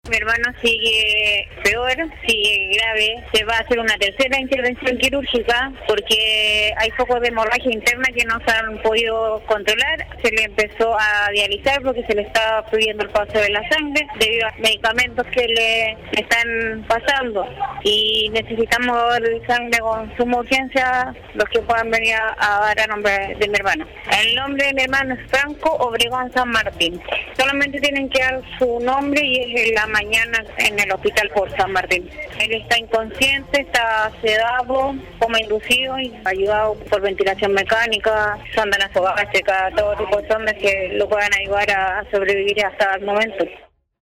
Mi hermano sigue peor, sigue grave. Se va a hacer una tercera intervención quirúrgica porque hay focos de hemorragia interna que no se han podido controlar. Se le empezó a dializar porque se le estaba prohibiendo el paso de la sangre debido a medicamentos que le están pasando. Y necesitamos darle sangre con suma urgencia los que puedan venir a dar a nombre de mi hermano. El nombre de mi hermano es Franco Obregón San Martín. Solamente tienen que dar su nombre y es en la mañana en el hospital por San Martín. Él está inconsciente, está sedado, coma inducido y ayudado por ventilación mecánica, sonda nasogástrica, todo tipo de sondas que lo puedan ayudar a sobrevivir hasta el momento.